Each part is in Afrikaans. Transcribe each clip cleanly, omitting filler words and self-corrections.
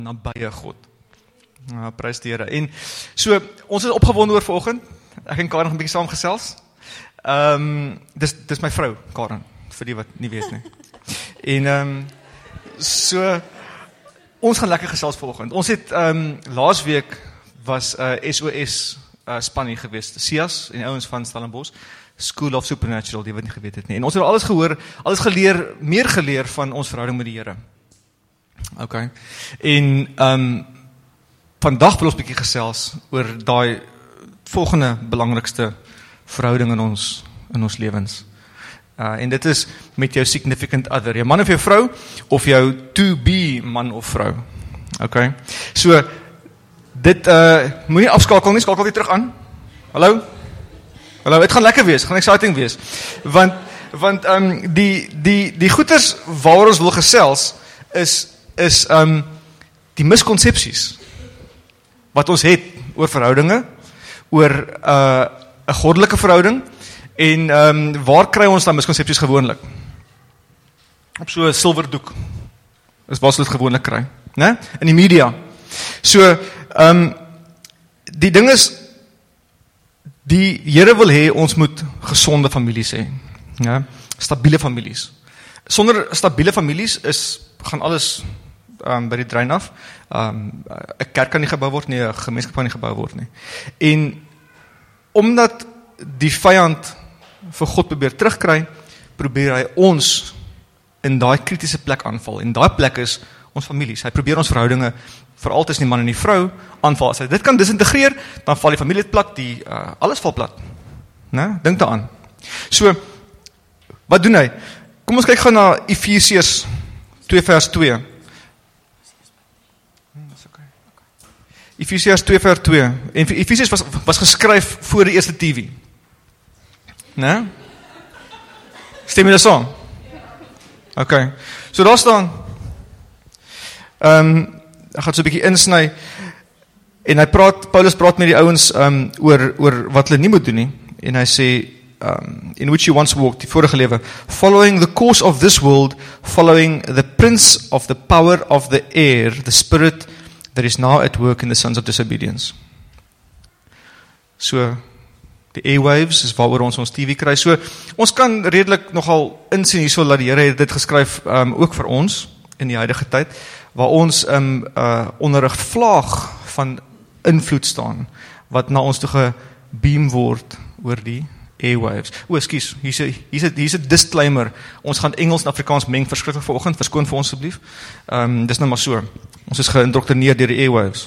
nabye God. Prys die Here. En so, ons is opgewonde oor vanoggend. Ek en Karen gaan 'n bietjie saam gesels. Dis my vrou, Karen, vir die wat nie weet nie. En so, ons gaan lekker gesels vanoggend. Ons het laas week was SOS span hier geweest, Sias en die ouens van Stellenbosch, School of Supernatural, die wat nie geweet het nie. En ons het alles gehoor, alles geleer, meer geleer van ons verhouding met die Here. Okay. En vandag wil ons 'n bietjie gesels oor daai volgende belangrikste verhouding in ons lewens. En dit is met jou significant other, jou man of jou vrou, of jou to-be man of vrou. Okay. So, dit moet nie afskakel nie, skakel weer terug aan. Hallo? Hallo, het gaan lekker wees, gaan exciting wees. Want die goeders waaroor ons wil gesels is die miskonsepsies wat ons het oor verhoudinge, oor 'n goddelike verhouding, en waar kry ons dan miskonsepsies gewoonlik? Op so 'n silwerdoek is waar ons dit gewoonlik kry, né? In die media. So, die ding is, die Here wil hê ons moet gesonde families hê, ja? Stabiele families. Sonder stabiele families gaan alles by die drein af. 'n kerk kan nie gebou word nie, 'n gemeenskap kan nie gebou word nie. En omdat die vyand vir God probeer terugkry, probeer hy ons in daai kritiese plek aanval. En daai plek is ons families. Hy probeer ons verhoudinge, veral tussen die man en die vrou, aanval. As hy dit kan disintegreer, dan val die familie plat, alles val plat. Né? Dink daaraan. So, wat doen hy? Kom ons kyk gou na Efesiërs 2 vers 2. Efesiërs 2 vers 2. En Efesiërs was geskryf voor die eerste TV. Né? Stem jy dit saam? Okay. So daar staan, ek gaan so 'n bietjie insny, en Paulus praat met die ouens oor wat hulle nie moet doen nie, en hy sê, in which you once walked, die vorige lewe, following the course of this world, following the prince of the power of the air, the spirit that is now at work in the sons of disobedience. So, die airwaves is waaroor ons TV kry. So, ons kan redelik nogal insien hierso dat die Here het dit geskryf ook vir ons in die huidige tyd, waar ons onder 'n vlaag van invloed staan, wat na ons toe gebeam word oor die airwaves. Ekskuus, hier's 'n disclaimer. Ons gaan Engels en Afrikaans meng verskriklik vanoggend, verskoon vir ons asseblief. Dis nou maar so. Ons is geïndoktrineer deur die airwaves.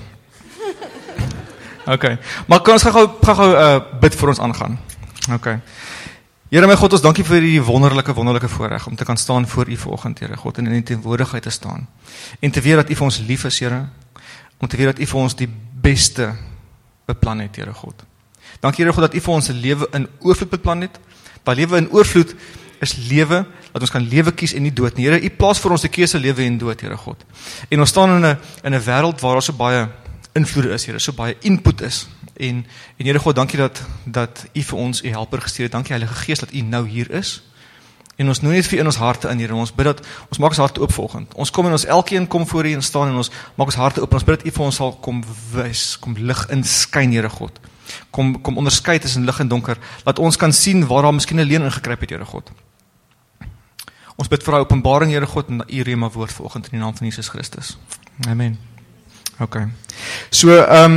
Okay. Maar kan ons gou bid vir ons aangaan. Okay. Here my God, ons dankie vir die wonderlike voorreg om te kan staan voor U vanoggend, Here God, en in die teenwoordigheid te staan. En te weet dat U vir ons lief is, Here. Om te weet dat U vir ons die beste beplan het, Here God. Dankie, Here God, dat U vir ons 'n lewe in oorvloed beplan het. Dat lewe in oorvloed is lewe, dat ons kan lewe kies en nie dood nie. Here, U plaas vir ons die keuse lewe en dood, Here God. En ons staan in 'n wêreld waar daar so baie invloede is, Here, so baie input is. En Here God, dankie dat U vir ons U helper gestuur het. Dankie Heilige Gees dat U nou hier is. En ons nooi net vir in ons harte in, Here. Ons bid dat ons maak ons harte oop vanoggend. Ons kom en ons elkeen kom voor U en staan en ons maak ons harte oop. En ons bid dat U vir ons sal kom wys, kom lig inskyn, Here God. Kom onderskei tussen lig en donker. Laat ons kan sien waar daar miskien 'n leuen ingekruip het, Here God. Ons bid vir daai openbaring, Here God, en U rema woord vanoggend in die naam van Jesus Christus. Amen. Okay. So,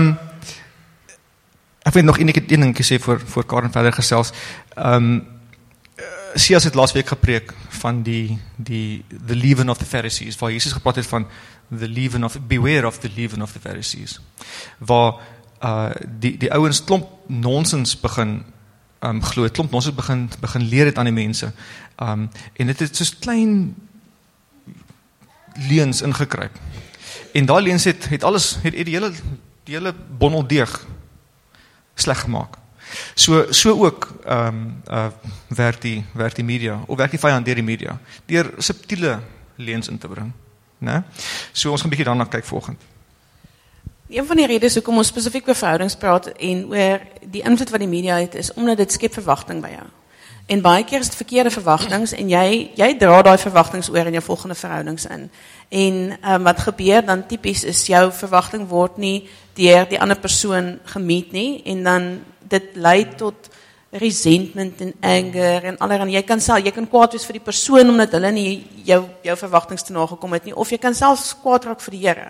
ek weet nog een ding sê voor Karen verder gesels. Sias het laas week gepreek van the leaven of the Pharisees, waar Jesus gepraat het van beware of the leaven of the Pharisees, waar die ouens klomp nonsens begin glo, klomp nonsens begin leer het aan die mense, en dit het soos klein leuns ingekruip. En daai leuns het die hele bondel deeg sleg gemaak. So ook werk die media, of werk die vyand deur die media, deur subtiele leuns in te bring, né? So ons gaan 'n bietjie daarna kyk vanoggend. Een van die redes hoekom ons spesifiek oor verhoudings praat en oor die invloed wat die media het, is omdat dit skep verwagting by jou. En baie keer is dit verkeerde verwagtinge en jy dra daai verwagtinge oor in jou volgende verhoudings in. En wat gebeur dan tipies is jou verwagting word nie deur die ander persoon gemeet nie en dan dit lei tot resentment en anger en allerhande. Jy kan kwaad wees vir die persoon omdat hulle nie jou verwagtinge te nagekom het nie of jy kan selfs kwaad raak vir die Here.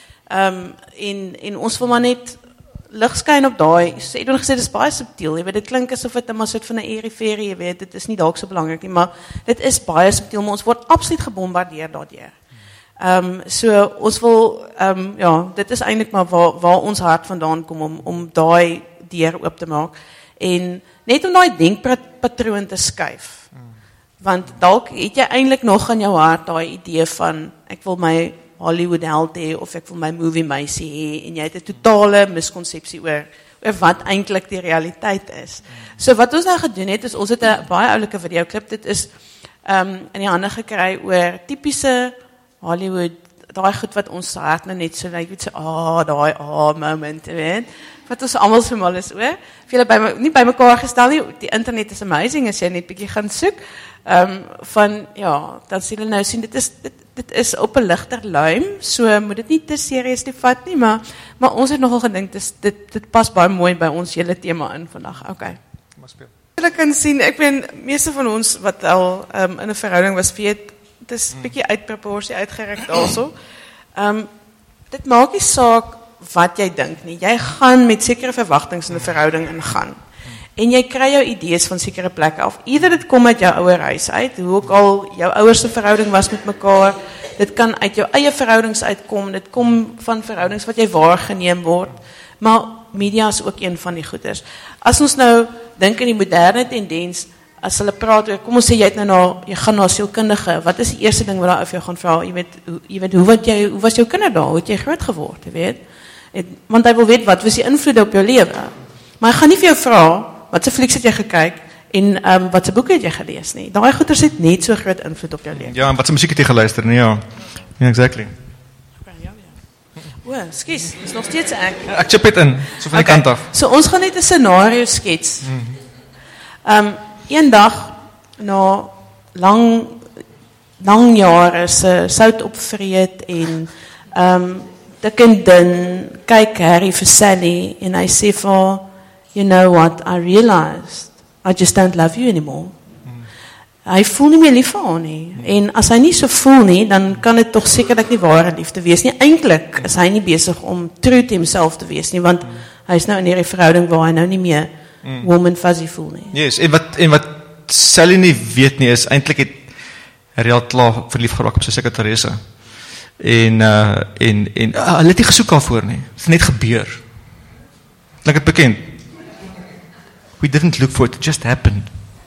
En ons wil maar net lig skyn op daai. So Edwin gesê dis baie subtiel. Jy weet dit klink asof dit 'n soort van 'n airy-fairy, jy weet dit is nie dalk so belangrik nie, maar dit is baie subtiel, maar ons word absoluut gebombardeer daardeur. So ons wil ja, dit is eintlik maar waar ons hart vandaan kom om daai deur oop te maak en net om daai denkpatroon te skuif. Want dalk het jy eintlik nog in jou hart daai idee van ek wil my Hollywood held hê of ek wil my movie meisie hê en jy het 'n totale miskonsepsie oor wat eintlik die realiteit is. So wat ons nou gedoen het is ons het 'n baie oulike videoklip. Dit is in die hande gekry oor tipiese Hollywood, daai goed wat ons hart nou net so net so daai moment, weet. Wat ons almal so mal is oor. Vir julle nie bymekaar gestel nie. Die internet is amazing as jy net bietjie gaan soek. Van ja, dan sien hulle nou sien dit is op 'n ligter luim, so moet dit nie te serieus te vat nie, maar ons het nogal gedink dit pas baie mooi by ons hele tema in vandag. Okay. Maar speel. Julle kan sien, ek ben meeste van ons wat al in 'n verhouding was, weet dit is bietjie uit proporsie uitgerek daarso. Dit maak nie saak wat jy dink nie. Jy gaan met sekere verwagtinge in 'n verhouding ingaan. En jy kry jou idees van sekere plekke af. Ieder dit kom uit jou ouer huis uit, hoe ook al jou ouers se verhouding was met mekaar. Dit kan uit jou eie verhoudings uitkom. Dit kom van verhoudings wat jy waargeneem word. Maar media is ook een van die goeders. As ons nou dink in die moderne tendens, as hulle praat oor, kom ons sê jy gaan na 'n sielkundige, wat is die eerste ding wat daar af jou gaan vra? Jy weet hoe was jou kinder daar? Hoe het jy groot geword, jy weet? Want hy wil weet wat was die invloed op jou lewe. Maar hy gaan nie vir jou vra wat se flieks het jy gekyk en wat se boeke het jy gelees nie. Daai goeters het net so groot invloed op jou lewe. Ja, en wat se musiek het jy geluister nie? Ja. Ja, exactly. O, skus, is nog steeds ek. Ek chip dit in, so van die kant af. So ons gaan net 'n scenario skets. Een dag na lang jare se sout opvreet en dik en dun kyk Harry vir Sally en hy sê vir haar, you know what, I realized I just don't love you anymore. Hy voel nie meer lief vir haar nie. En as hy nie so voel nie, dan kan dit tog sekerlik nie ware liefde wees nie. Eintlik is hy nie besig om true to himself te wees nie, want hy is nou in hierdie verhouding waar hy nou nie meer warm and fuzzy voel nie. Yes, en wat Sally nie weet nie is eintlik het hy al klaar verlief geraak op sy sekretaresse. En hulle het nie gesoek daarvoor nie. Dit het net gebeur. Klink dit bekend? We didn't look for it, it just happened.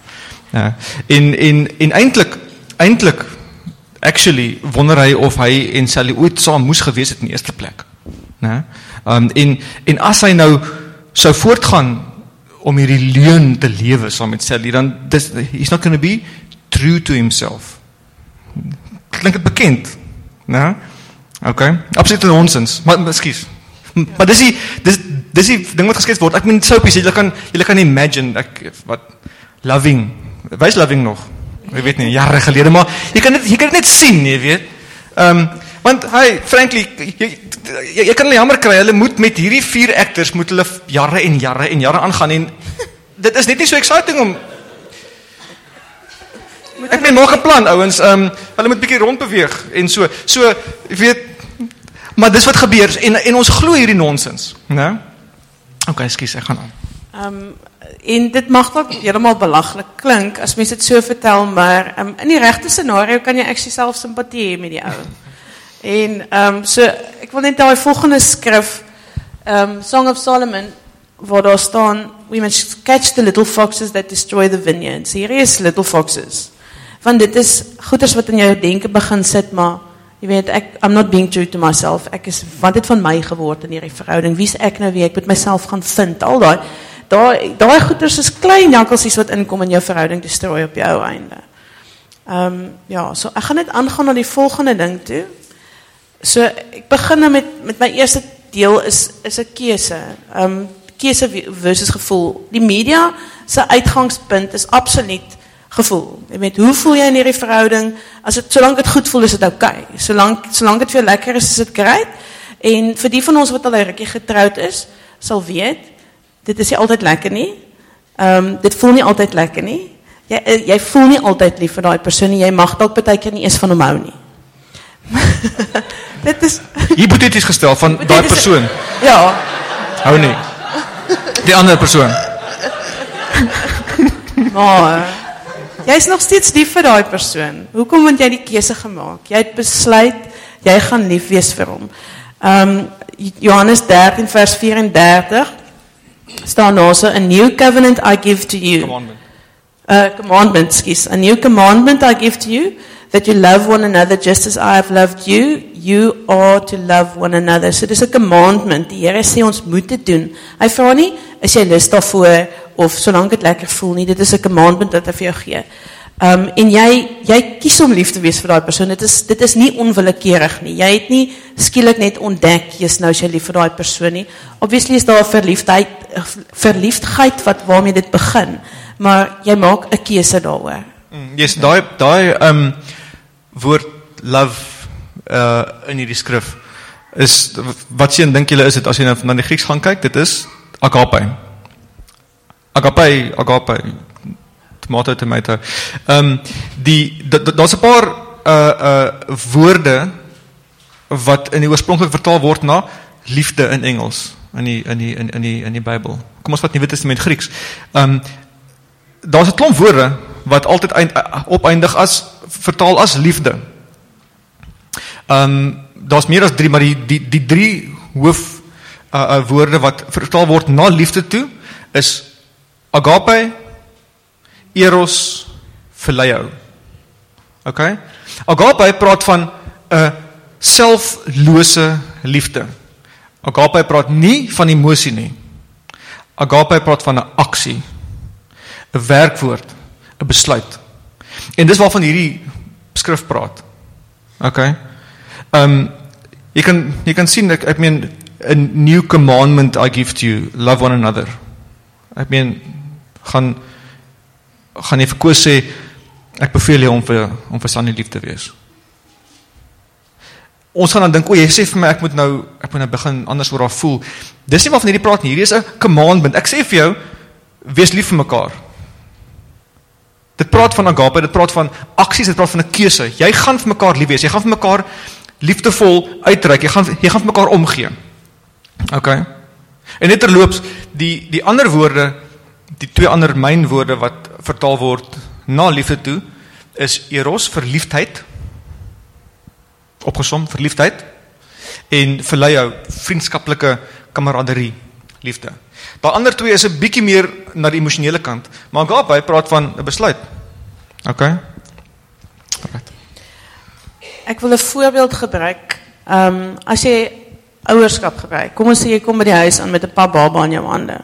En eintlik actually wonder hy of hy en Sally ooit saam moes gewees het in die eerste plek. En as hy nou sou voortgaan om hierdie leuen te lewe saam met Sally, dan he's not going to be true to himself. Klink dit bekend? Nee? Okay. Absolute nonsens. Maar ekskuus. Maar dis die ding wat geskets word. Ek meen soapies, julle kan imagine wat Loving. Wys Loving nog. Ek weet nie, jare gelede, maar jy kan dit net sien, jy weet. Want frankly, jy kan hulle jammer kry. Hulle moet met hierdie 4 actors moet hulle jare en jare aangaan en dit is net nie so exciting om ek meen maak 'n plan ouens, hulle moet bietjie rondbeweeg en so jy weet, maar dis wat gebeur en ons glo hierdie nonsens, né? Okay, ekskuus, ek gaan aan. En dit mag dalk heeltemal belaglik klink as mens dit so vertel, maar in die regte scenario kan jy actually self simpatie hê met die ou. En so ek wil net daai volgende skrif, Song of Solomon, waar daar staan, we must catch the little foxes that destroy the vineyards. Hier is little foxes. Want dit is goeders wat in jou denke begin sit, maar jy weet, I'm not being true to myself. Wat het van my geword in hierdie verhouding? Wie is ek nou wie? Ek moet myself gaan vind. Al daai goeders is klein jankelsies wat inkom in jou verhouding destroy op jou einde. Ja, so ek gaan net aangaan na die volgende ding toe. So ek begin nou met my eerste deel is 'n keuse. Keuse versus gevoel. Die media se uitgangspunt is absoluut gevoel. Jy weet, hoe voel jy in hierdie verhouding? Solank dit goed voel, is dit okay. Solank dit vir jou lekker is dit great. En vir die van ons wat al 'n rukkie getroud is, sal weet, dit is nie altyd lekker nie. Dit voel nie altyd lekker nie. Jy voel nie altyd lief vir daai persoon nie. Jy mag dalk partykeer nie eens van hom hou nie. Dit is Hypothetisch gestel van daai persoon. Ja. Hou nie. Die ander persoon. Maar jy is nog steeds lief vir daai persoon. Hoekom het jy die keuse gemaak? Jy het besluit jy gaan lief wees vir hom. Johannes 13 vers 34 staan daar so, a new covenant I give to you. Commandment, excuse. A new commandment I give to you, that you love one another just as I have loved you. You are to love one another. So dis 'n commandment. Die Here sê ons moet dit doen. Hy vra nie, is jy lus daarvoor, of solank dit lekker voel nie. Dit is 'n commandment wat hy vir jou gee. En jy kies om lief te wees vir daai persoon. Dit is nie onwillekeurig nie. Jy het nie skielik net ontdek jy's nou as jy lief vir daai persoon nie. Obviously is daar 'n verliefdheid waarmee dit begin, maar jy maak 'n keuse daaroor. Yes, daai woord love in hierdie skrif is wat sien dink julle is dit as jy nou na die Grieks gaan kyk, dit is agape. Agape. Tomato. Daar's 'n paar woorde wat in die oorspronklik vertaal word na liefde in Engels in die Bybel. Kom ons vat Nuwe Testament Grieks. Daar's 'n klomp woorde wat altyd opeindig vertaal as liefde. Daar's meer as 3, maar die 3 hoof woorde wat vertaal word na liefde toe is agape, eros, phileo. Okay? Agape praat van 'n selflose liefde. Agape praat nie van emosie nie. Agape praat van 'n aksie, 'n werkwoord, 'n besluit. En dis waarvan hierdie skrif praat. Okay? Jy kan sien, ek meen, a new commandment I give to you, love one another. Ek meen, gaan jy vir Koos sê, ek beveel jy om vir Sannie lief te wees. Ons gaan dan dink, jy sê vir my, ek moet nou begin anders oor haar voel. Dis nie waarvan hierdie praat nie, hierdie is 'n commandment. Ek sê vir jou, wees lief vir mekaar. Dit praat van agape, dit praat van aksies, dit praat van 'n keuse. Jy gaan vir mekaar lief wees, jy gaan vir mekaar liefdevol uitreik, jy gaan vir mekaar omgee. Okay? En net terloops, die ander woorde, die 2 ander mynwoorde wat vertaal word na liefde toe, is eros, verliefdheid, opgesom, verliefdheid, en phileo, vriendskaplike kameraderie, liefde. Die ander 2 is 'n bietjie meer na die emosionele kant, maar agape praat van 'n besluit. Okay? Alright. Ek wil 'n voorbeeld gebruik. As jy ouerskap gebruik, kom ons sê jy kom by die huis aan met 'n pap baba in jou hande.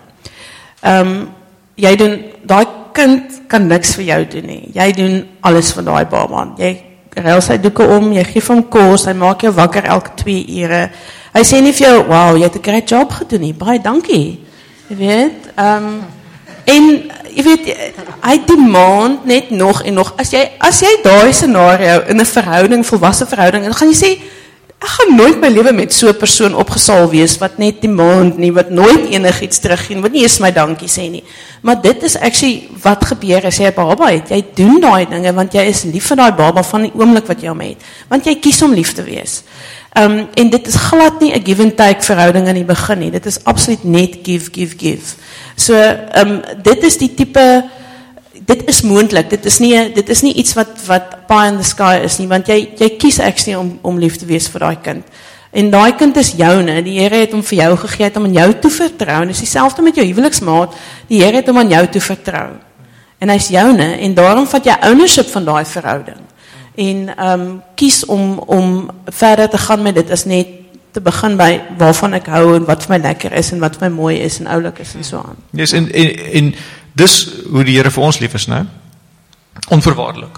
Jy doen, daai kind kan niks vir jou doen nie. Jy doen alles vir daai baba. Jy ruil sy doeke om, jy gee hom kos, hy maak jou wakker elke 2 ure. Hy sê nie vir jou, wow, jy het 'n great job gedoen nie, baie dankie. Jy weet, en jy weet, hy demand net nog en nog. As jy daai scenario in 'n verhouding, volwasse verhouding, dan gaan jy sê, ek gaan nooit my lewe met so 'n persoon opgesaal wees, wat net demand nie, wat nooit enigiets teruggee, wat nie eens my dankie sê nie. Maar dit is actually wat gebeur as jy 'n baba het. Jy doen daai dinge, want jy is lief vir daai baba van die oomblik wat jy hom het. Want jy kies om lief te wees. En dit is glad nie 'n give and take verhouding in die begin nie. Dit is absoluut net give. So, dit is die tipe, dit is moontlik. Dit is nie iets wat pie in the sky is nie, want jy kies actually om lief te wees vir daai kind. En daai kind is joune. Die Here het hom vir jou gegee, het hom aan jou toe vertrou. En dis dieselfde met jou huweliksmaat. Die Here het hom aan jou toe vertrou. En hy's joune, en daarom vat jy ownership van daai verhouding. En kies om verder te gaan met dit, is net te begin by waarvan ek hou en wat vir my lekker is en wat vir my mooi is en oulik is en so aan. Yes, en dis hoe die Here vir ons lief is, né? Onvoorwaardelik.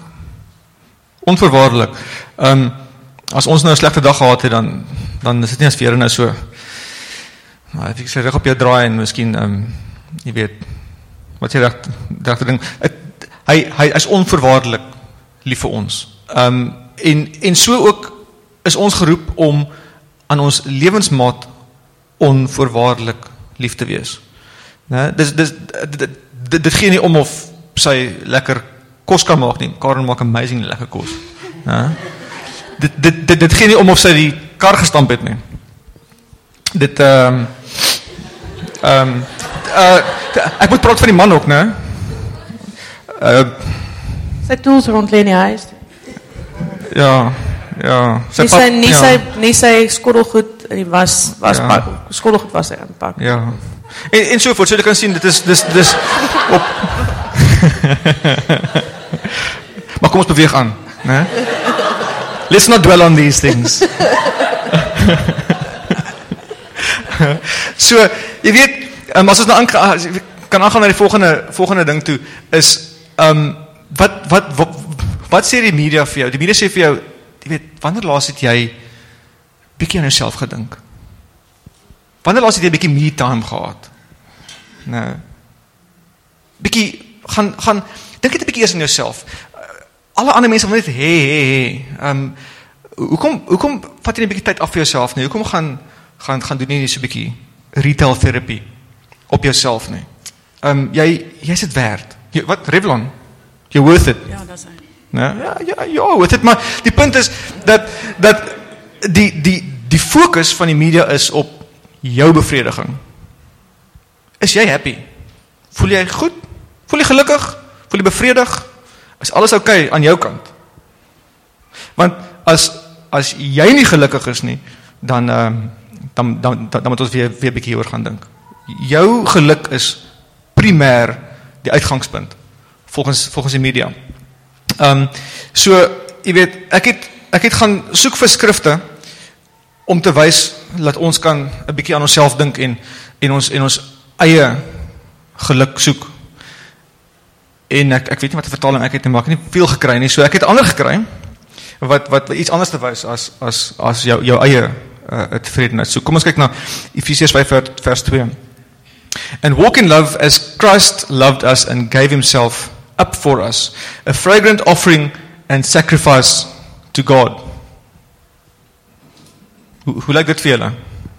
As ons nou 'n slegte dag gehad het, dan is dit nie as vir nou so, nou, ek sê reg op jou draai en miskien, jy weet, wat jy regte ding, hy is onvoorwaardelik lief vir ons. En so ook is ons geroep om aan ons lewensmaat onvoorwaardelik lief te wees. Nee, dit gee nie om of sy lekker kos kan maak nie. Karen maak amazing lekker kos. Nee. Dit gee nie om of sy die kar gestamp het nie. Ek moet praat van die man ook, né? Sy tools rond lê in die huis. Ja. Nie sy skottelgoed in die wasbak. Skottelgoed was hy aan pak. Ja. En so voort. So jy kan sien, dit is op. Maar kom ons beweeg aan, né? Let's not dwell on these things. So, jy weet, as ons nou kan aangaan na die volgende ding toe, is, wat sê die media vir jou? Die media sê vir jou, jy weet, wanneer laas het jy bietjie aan jouself gedink? Wanneer laas het jy bietjie me time gehad? Nou, bietjie, dink het 'n bietjie eers aan jouself. Alle ander mense wil net, hoekom vat jy 'n bietjie tyd af vir jouself nie? Hoekom gaan doen nie so 'n bietjie retail therapy op jouself nie? Jy's dit werd. Wat, Revlon? You're worth it. Ja, dat is hy. Ja, worth it, maar die punt is, dat die focus van die media is op jou bevrediging. Is jy happy? Voel jy goed? Voel jy gelukkig? Voel jy bevredig? Is alles oké aan jou kant? Want as jy nie gelukkig is nie, dan moet ons weer 'n bietjie oor gaan dink. Jou geluk is primêr die uitgangspunt volgens die media. So, jy weet, ek het gaan soek vir skrifte om te wys dat ons kan 'n bietjie aan onsself dink en ons eie geluk soek. En ek weet nie wat die vertaling ek het nie, maar ek het nie veel gekry nie, so ek het ander gekry wat iets anders te wys as jou eie tevredenheid. So kom ons kyk na Efesiërs 5 vers 2. And walk in love as Christ loved us and gave himself up for us, a fragrant offering and sacrifice to God. Hoe lyk dit vir julle?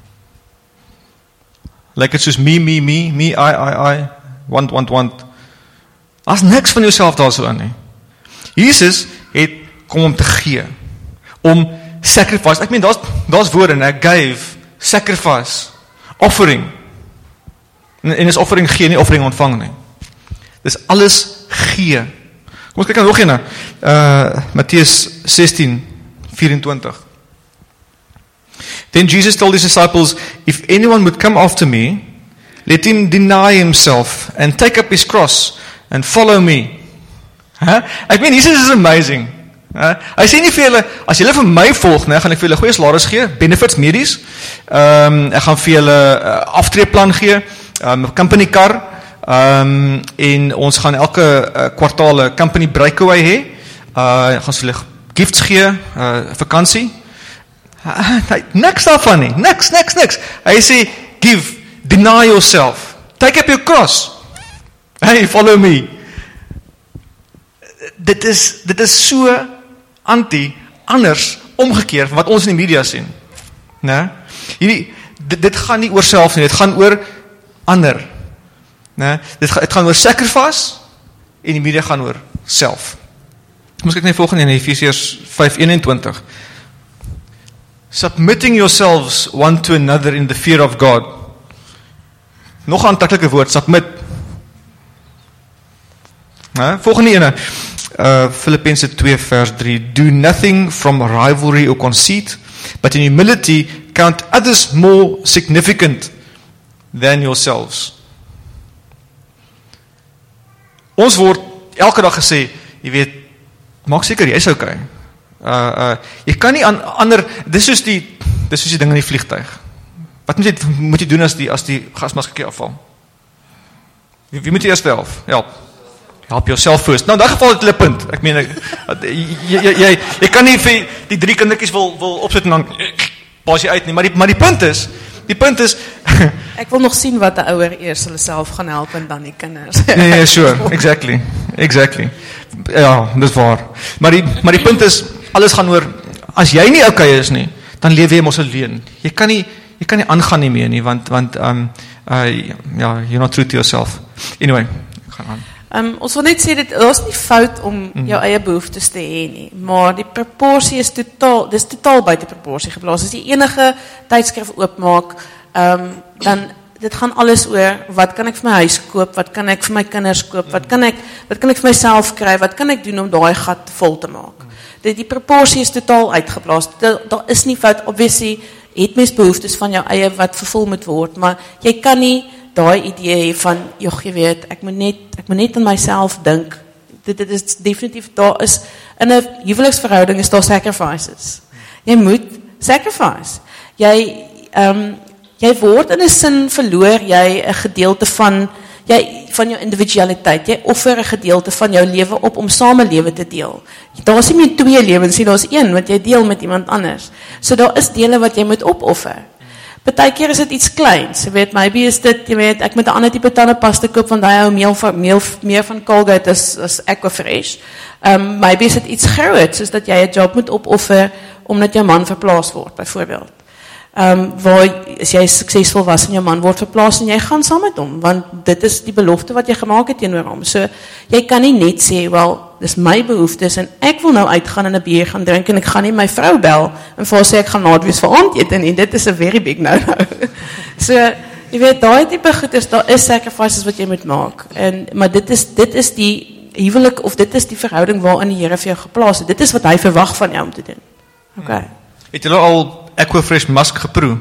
Lyk dit soos me, I, want. As niks van jouself daar so aan nie. Jesus het kom om te gee, om sacrifice, ek meen, daar's woorde, en gave, sacrifice, offering, en is offering gee, nie offering ontvang nie. Dis alles gee. Kom ons kyk nog een, Mattheus 16:24. Then Jesus told his disciples, if anyone would come after me, let him deny himself, and take up his cross, and follow me. Ek meen, Jesus is amazing. Hy sê nie vir julle, as julle vir my volg, gaan ek vir julle goeie salaris gee, benefits medies, ek gaan vir julle aftreeplan gee, company car, en ons gaan elke kwartaal 'n company breakaway hê, gaan vir julle gifts gee, vakansie. Niks daarvan nie, niks. Hy sê, give, deny yourself, take up your cross, hey, follow me. Dit is so anders, omgekeerd, wat ons in die media sien. Dit gaan nie oor self nie, dit gaan oor ander. Dit gaan oor sacrifice, en die media gaan oor self. Ons kyk na die volgende in Efesiërs 5:21. Submitting yourselves one to another in the fear of God. Nog 'n aantreklike woord, submit. Volgende ene, Filippense 2 vers 3. Do nothing from rivalry or conceit, but in humility count others more significant than yourselves. Ons word elke dag gesê, jy weet, maak seker, jy is okay. Jy kan nie aan ander, dis soos die ding in die vliegtuig. Wat moet jy doen as die gasmaskertjie afval? Wie moet jy eerst help yourself first. Nou, in daai geval het hulle punt. Ek meen, jy kan nie vir die 3 kindertjies wil opsit en dan pas jy uit nie, maar die punt is, ek wil nog sien wat die ouer eers hulle self gaan help en dan die kinders. Nee, sure, exactly. exactly. Ja, dis waar. Maar die punt is, alles gaan oor, as jy nie okay is nie, dan leef jy mos alleen. Jy kan nie aangaan nie meer nie, want you're not true to yourself. Anyway, ek gaan aan. Ons wil net sê, dit is nie fout om jou eie behoeftes te hê nie, maar die proporsie is totaal buite proporsie geplaas. As jy enige tydskrif oopmaak, dan dit gaan alles oor, wat kan ek vir my huis koop, wat kan ek vir my kinders koop, wat kan ek vir myself kry, wat kan ek doen om daai gat vol te maak. Die proporsie is totaal uitgeplaas. Daar is nie fout, obviously, het mens behoeftes van jou eie wat vervul moet word, maar jy kan nie daai idee van, jy weet, ek moet net aan myself dink. Dit is definitief, daar is, in 'n huweliksverhouding is daar sacrifices. Jy moet sacrifice. Jy word in 'n sin verloor jy 'n gedeelte van jou individualiteit. Jy offer 'n gedeelte van jou lewe op om samelewe te deel. Daar is nie meer 2 lewens nie, daar is 1 wat jy deel met iemand anders. So daar is dele wat jy moet opoffer. Partykeer is dit iets kleins. Jy weet, maybe is dit, jy weet, ek moet 'n ander tipe tandepasta koop want hy hou meer van Colgate as Aquafresh. Maybe is dit iets groot, soos dat jy 'n job moet opoffer omdat jou man verplaas word, byvoorbeeld. Waar as jy suksesvol was en jou man word verplaas en jy gaan saam met hom, want dit is die belofte wat jy gemaak het teenoor hom. So jy kan nie net sê, wel, dis my behoeftes en ek wil nou uitgaan en 'n bier gaan drink en ek gaan nie my vrou bel en vir haar sê ek gaan laat wees vir aandete en dit is 'n very big no-no. So jy weet, daai tipe goeders, daar is sacrifices wat jy moet maak. Maar dit is die huwelik of dit is die verhouding waarin die Here vir jou geplaas het. Dit is wat hy verwag van jou om te doen. Okay. Het julle al Aquafresh musk geproe?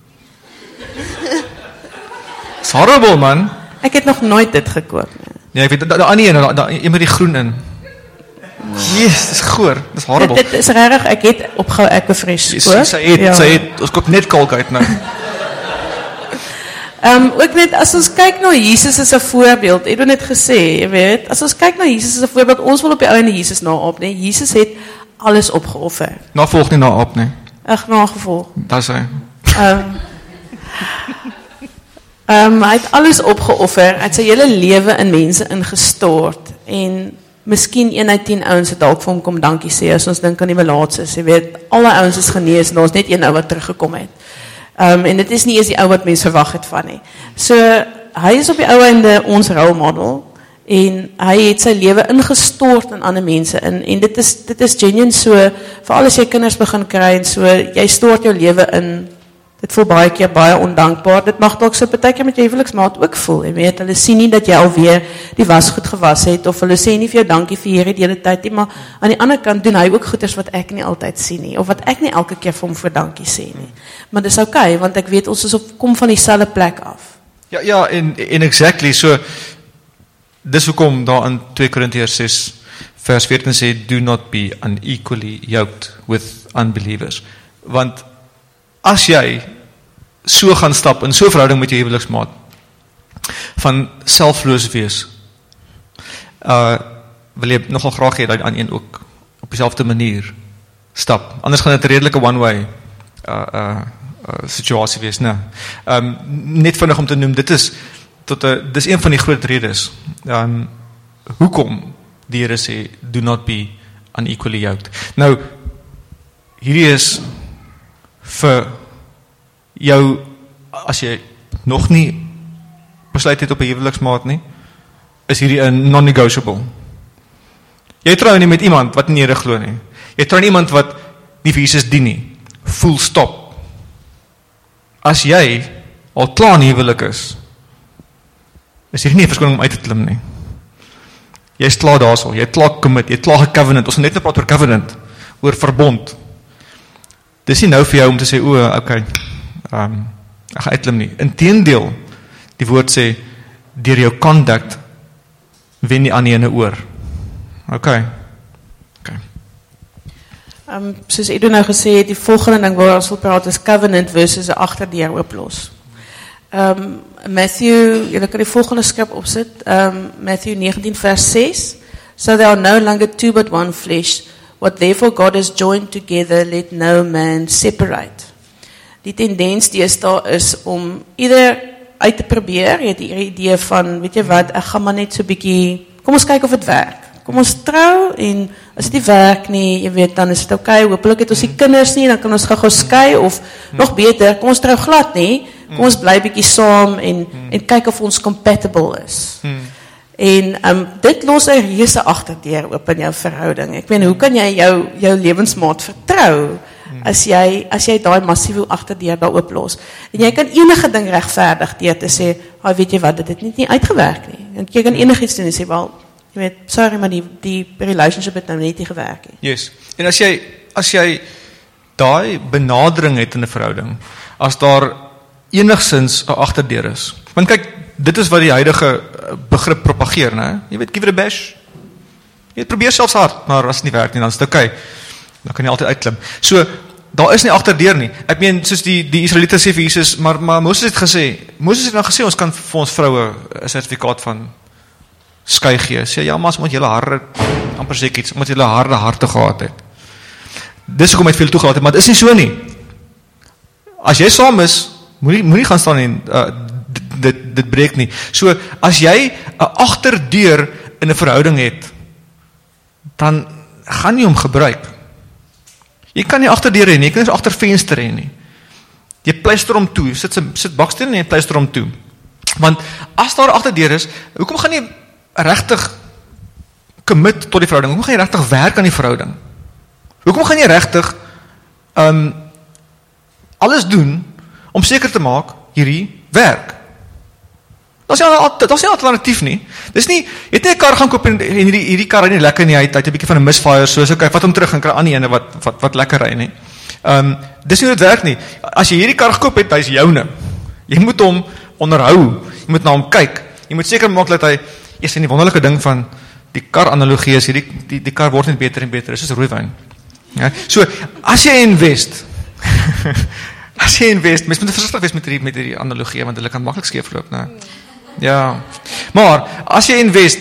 It's horrible, man. Ek het nog nooit dit gekoop nie. Nee, ek weet, een met die groen in. Yes, dis goor, dis horrible. Dit is regtig, ek het opgehou Aquafresh gekoop. Sy het, ons koop net Colgate nou. Ook net, as ons kyk na Jesus as 'n voorbeeld, het net gesê, jy weet, as ons kyk na Jesus as 'n voorbeeld, ons wil op die einde Jesus naop, nee, Jesus het alles opgeoffer. Navolg nie naop, nee. Ag, nagevolg. Dis hy. Hy het alles opgeoffer, hy het sy hele lewe in mense ingestort, en miskien 1 uit 10 ouens het dalk vir hom kom dankie sê, as ons dink aan die melaatses, jy weet, alle ouens is genees, en daar is net 1 ou wat teruggekom het. En dit is nie eens die ou wat mense verwag het van nie. So, hy is op die ou einde ons rolmodel, en hy het sy lewe ingestort in ander mense, en dit is genuine so, veral as jy kinders begin kry, en so, jy stort jou lewe in, dit voel baie keer baie ondankbaar, dit mag dalk so partykeer met jou huweliksmaat ook voel, jy weet, hulle sien nie dat jy alweer die wasgoed gewas het, of hulle sê nie vir jou dankie vir hierdie hele tyd nie, maar aan die ander kant doen hy ook goeders wat ek nie altyd sien nie, of wat ek nie elke keer vir hom voor dankie sê nie, maar dis okay, want ek weet ons is kom van dieselfde plek af. Ja, en exactly, so, dis hoekom daar in 2 Korintiërs 6 vers 14 sê, do not be unequally yoked with unbelievers, want as jy so gaan stap in so 'n verhouding met jou huweliksmaat, van selfloos wees, wil jy nogal graag hê dat aan een ook op dieselfde manier stap, anders gaan dit 'n redelike one-way situasie wees, nee. Net vinnig om te noem, dis een van die groot redes, hoekom die Here sê, do not be unequally yoked. Nou, hierdie is vir jou, as jy nog nie besluit het op 'n huweliksmaat nie, is hierdie 'n non-negotiable. Jy trou nie met iemand wat nie Here glo nie. Jy trou nie iemand wat nie vir Jesus dien nie. Full stop. As jy al klaar in huwelik is hier nie 'n verskoning om uit te klim nie. Jy is klaar daarso, jy het klaar commit, jy het klaar gecovenant. Ons het net gepraat oor covenant, oor verbond. Dis nie nou vir jou om te sê, okay, ek gaan uitklim nie. Inteendeel, die woord sê, deur jou conduct, wen die ander ene oor. Okay. Soos Edo nou gesê het, die volgende ding waar ons wil praat is covenant versus 'n agterdeur ooplos. Matthew, julle kan die volgende skrif opsit, Matthew 19 vers 6, so they are no longer two but one flesh, what therefore God has joined together, let no man separate. Die tendens deesdae is om ieder uit te probeer, jy het die idee van, weet jy wat, ek gaan maar net so bietjie kom ons kyk of dit werk. Kom ons trou en as dit nie werk nie, jy weet, dan is dit okay. Hoopelik het ons die kinders nie, dan kan ons gou skei of nog beter, kom ons trou glad nie. Kom ons bly bietjie saam en kyk of ons compatible is. En dit los 'n reuse agterdeur oop in jou verhouding. Ek meen, hoe kan jy jou lewensmaat vertrou as jy daai massiewe agterdeur daar oop los? En jy kan enige ding regverdig deur te sê, weet jy wat, dit het nie uitgewerk nie. En jy kan enigiets doen en sê, wel, jy weet, sorry, maar die relationship het nou net nie gewerk nie. Yes. En as jy daai benadering het in 'n verhouding, as daar enigsins 'n agterdeur is. Want kyk, dit is wat die huidige begrip propageer, né? Jy weet, give it a bash. Jy weet, probeer selfs hard, maar as dit nie werk nie, dan is dit okay. Dan kan jy altyd uitklim. So, daar is nie agterdeur nie. Ek meen, soos die Israeliete sê vir Jesus, maar Moses het dan gesê, ons kan vir ons vroue 'n sertifikaat van skei gee. Sê, ja, maar as moet julle harde, amper sê ek iets, omdat julle harde harte gehad het. Dis hoekom het veel toegelaat het, maar dit is nie so nie. As jy saam is, moenie gaan staan en dit breek nie. So, as jy 'n agterdeur in 'n verhouding het, dan gaan jy hom gebruik. Jy kan nie agterdeur hê nie, jy kan nie agtervenster hê nie. Jy pleister hom toe, sit baksteen en jy pleister hom toe. Want as daar agterdeur is, hoekom gaan jy regtig commit tot die verhouding? Hoekom gaan jy regtig werk aan die verhouding? Hoekom gaan jy regtig alles doen om seker te maak hierdie werk? Dat is nie alternatief nie. Dis nie, jy het nie 'n kar gaan koop en hierdie kar ry nie lekker nie, hy het 'n bietjie van 'n misfire, so okay, vat hom terug en kry aan die ene wat lekker ry nie. Dis nie hoe dit werk nie. As jy hierdie kar gekoop het, hy's joune. Jy moet hom onderhou, jy moet na hom kyk. Jy moet seker maak dat hy, eers in die wonderlike ding van die kar analogie is, die kar word net beter en beter, dis soos rooiwyn. Ja? So, as jy invest, mens moet versigtig wees met hierdie analogie, want hulle kan maklik skeefloop, né? Ja, maar as jy invest,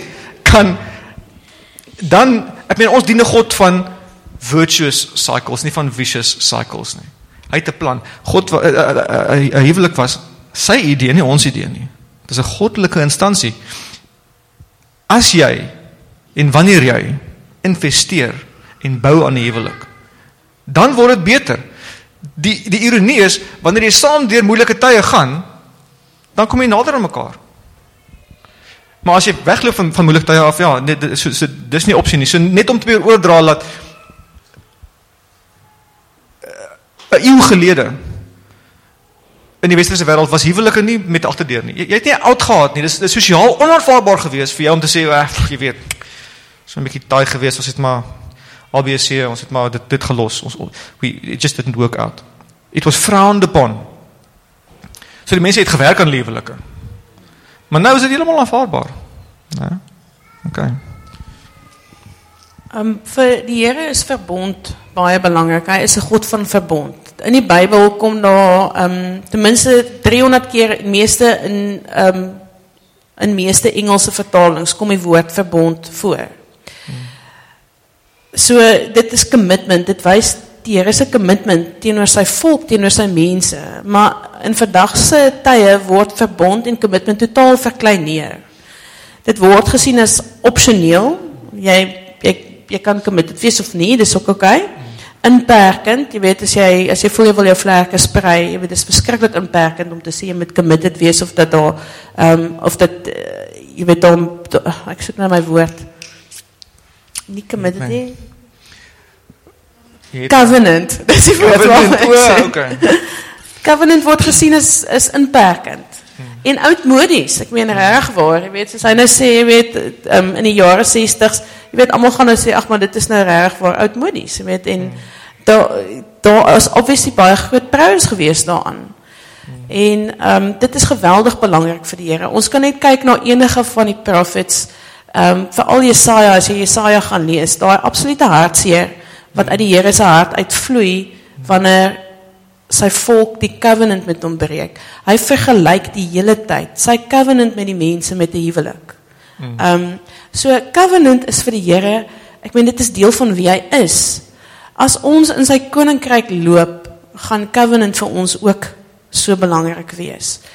dan, ek meen, ons dien 'n God van virtuous cycles, nie van vicious cycles nie. Hy het 'n plan. God, 'n huwelik was sy idee, nie ons idee nie. Dit is 'n goddelike instansie. As jy, en wanneer jy, investeer en bou aan die huwelik, dan word dit beter. Die ironie is, wanneer jy saam deur moeilike tye gaan, dan kom jy nader aan mekaar. Maar as jy wegloop van moeilike tye af, ja, dis nie opsie nie. So net om te weer oordra dat 'n eeu gelede in die westerse wêreld was huwelike nie met agterdeur nie. Jy het nie oud gehad nie. Dis sosiaal onaanvaarbaar geweest vir jou om te sê, jy weet, so 'n bietjie taai geweest, ons het maar ABC, ons het maar dit gelos. It just didn't work out. It was frowned upon. So die mense het gewerk aan huwelike. Maar nou is dit heeltemal aanvaarbaar. Ja? Okay. Vir die Here is verbond baie belangrik. Hy is 'n God van verbond. In die Bybel kom daar ten minste 300 keer in meeste Engelse vertalings kom die woord verbond voor. So dit is commitment, dit wys die Here se commitment teenoor sy volk, teenoor sy mense, maar in vandag se tye word verbond en commitment totaal verkleineer. Dit word gesien as opsioneel, jy kan committed wees of nie, dis ook okay. Inperkend, jy weet, as jy voel jy wil jou vlerke sprei, jy weet, dis verskriklik inperkend om te sê jy moet committed wees of dat daar, jy weet, ek soek na my woord, nie committed nie, covenant, dis die woord wat covenant word gesien as inperkend, en oudmodies, ek meen reg waar, jy weet, soos hy nou sê, jy weet, in die jare 60's, jy weet, almal gaan nou sê, ag maar dit is nou reg waar oudmodies, jy weet, en daar is obviously baie groot prous gewees daaraan, en dit is geweldig belangrik vir die Here. Ons kan net kyk na enige van die prophets, veral Jesaja, as jy Jesaja gaan lees, daar absolute hartseer, wat uit die Here se hart uitvloei, wanneer sy volk die covenant met hom breek. Hy vergelyk die hele tyd, sy covenant met die mense met die huwelik. So covenant is vir die Here, ek meen dit is deel van wie hy is. As ons in sy koninkryk loop, gaan covenant vir ons ook so belangrik wees.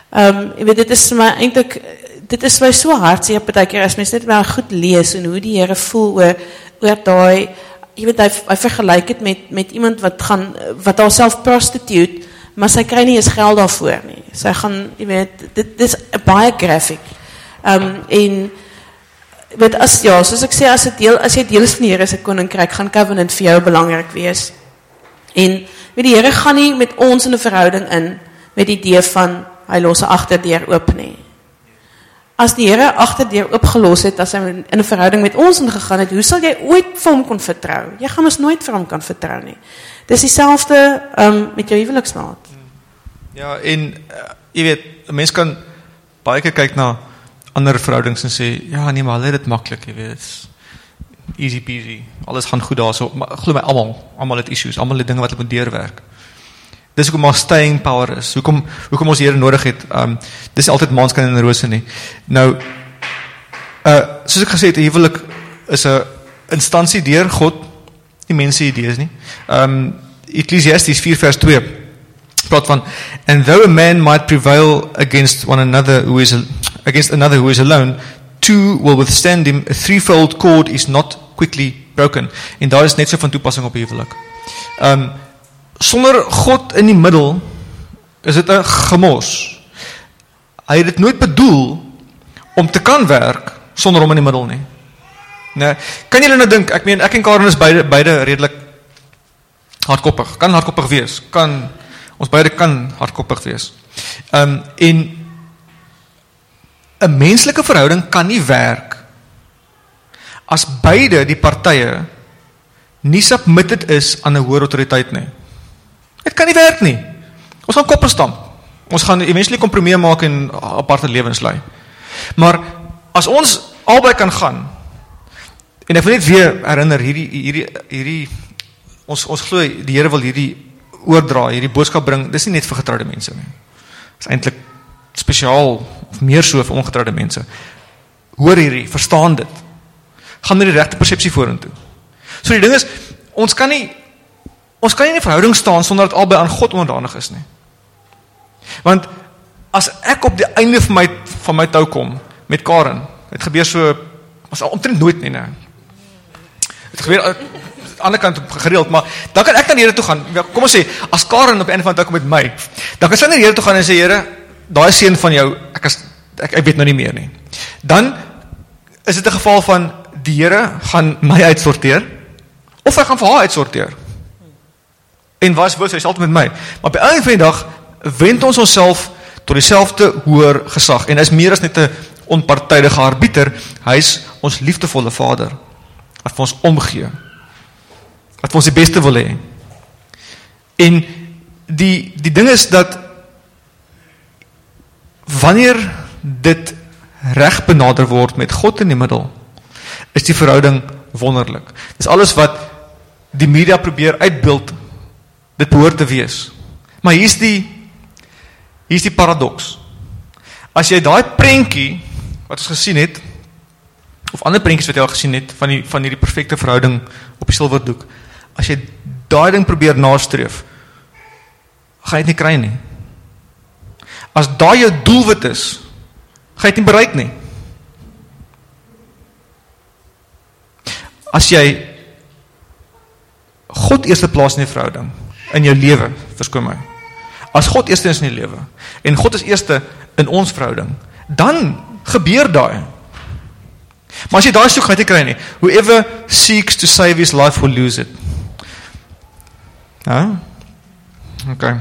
Jy weet, dit is my eintlik, dit is my so hartseer partykeer as mens net maar goed lees en hoe die Here voel oor daai, jy weet, hy vergelyk dit met iemand wat haarself prostitute, maar sy kry nie eens geld daarvoor nie. Sy gaan, jy weet, dit is baie graphic. En weet, soos ek sê, as jy deel is van die Here se koninkryk, gaan covenant vir jou belangrik wees. En weet, die Here gaan nie met ons in 'n verhouding in met die idee van hy los 'n agterdeur oop nie. As die Here agterdeur oopgelos het, as hy in 'n verhouding met ons ingegaan het, hoe sal jy ooit vir hom kon vertrou? Jy gaan ons nooit vir hom kan vertrou nie. Dis dieselfde met jou huweliksmaat. Ja, en jy weet, 'n mens kan baie keer kyk na ander verhoudings en sê, ja nee, maar hulle het dit maklik, jy weet, easy peasy, alles gaan goed daar, so, maar glo my, almal het issues, almal het dinge wat hulle moet deurwerk. Dis hoekom maar staying power is, hoekom ons Here nodig het, dis altyd maanskyn en rose nie. Nou, soos ek gesê het, 'n huwelik is 'n instansie deur God, nie mense idees nie. Ecclesiastes 4 vers 2, praat van, and though a man might prevail against another who is alone, two will withstand him, a threefold cord is not quickly broken. En daar is net so van toepassing op die huwelik. Sonder God in die middel, is dit 'n gemors. Hy het dit nooit bedoel, om te kan werk, sonder hom in die middel nie. Nee, kan julle nou dink, ek en Karen is beide redelik hardkoppig, kan hardkoppig wees, ons beide kan hardkoppig wees. En 'n menslike verhouding kan nie werk as beide die partye nie submitted is aan 'n hoër autoriteit nie. Dit kan nie werk nie. Ons gaan koppe stamp. Ons gaan eventually kompromie maak en aparte lewens lei. Maar as ons albei kan gaan, en ek wil net weer herinner, hierdie ons glo die Here wil hierdie oordra, hierdie boodskap bring, dis nie net vir getroude mense nie. Dis eintlik spesiaal, of meer so vir ongetroude mense. Hoor hierdie, verstaan dit. Gaan met die regte persepsie vorentoe. So die ding is, ons kan nie in 'n verhouding staan sonder dat albei aan God onderdanig is nie. Want as ek op die einde van my tou kom met Karen, het gebeur so, was omtrent nooit nie. Het gebeur aan die ander kant gereeld, maar dan kan ek na die Here toe gaan. Kom ons sê, as Karen op die einde van die tou kom met my, dan kan sy na die Here toe gaan en sê, Here, daai seun van jou, ek weet nou nie meer nie. Dan is dit 'n geval van die Here gaan my uitsorteer, of hy gaan vir haar uitsorteer. En was hy is altyd met my. Maar op die einde van die dag wend ons onsself tot dieselfde hoër gesag. En hy is meer as net 'n onpartydige arbiter, hy is ons liefdevolle Vader, wat vir ons omgee, wat vir ons die beste wil hê. En die ding is dat wanneer dit reg benader word met God in die middel, is die verhouding wonderlik. Dis alles wat die media probeer uitbeeld, dit behoort te wees. Maar hier is die paradoks. As jy daai prentjie wat ons gesien het, of ander prentjies wat jy al gesien het, van hierdie perfekte verhouding op die silwerdoek, as jy daai ding probeer nastreef, gaan jy dit nie kry nie. As daai jou doelwit is, gaan jy dit nie bereik nie. As jy God eerste plaas in die verhouding, in jou lewe, verskoon my. As God eerste is in die lewe, en God is eerste in ons verhouding, dan gebeur daai. Maar as jy daai soek, gaan jy kry nie. Whoever seeks to save his life will lose it. Ja? Okay.